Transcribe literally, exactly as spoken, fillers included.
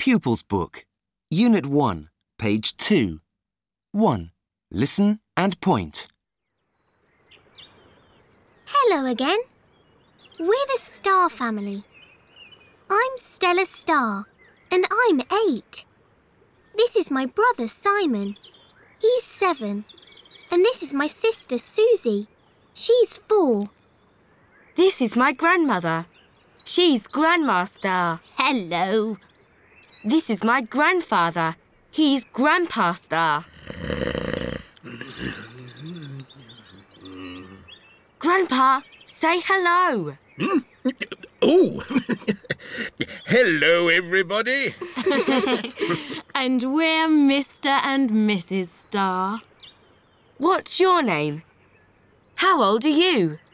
Pupils Book, Unit one, page two. one. Listen and point. Hello again. We're the Star family. I'm Stella Star, and I'm eight. This is my brother Simon. He's seven. And this is my sister Susie. She's four. This is my grandmother. She's Grandma Star. Hello. This is my grandfather. He's Grandpa Star. Grandpa, say hello. Hmm? Oh! Hello, everybody. And we're Mister and Missus Star. What's your name? How old are you?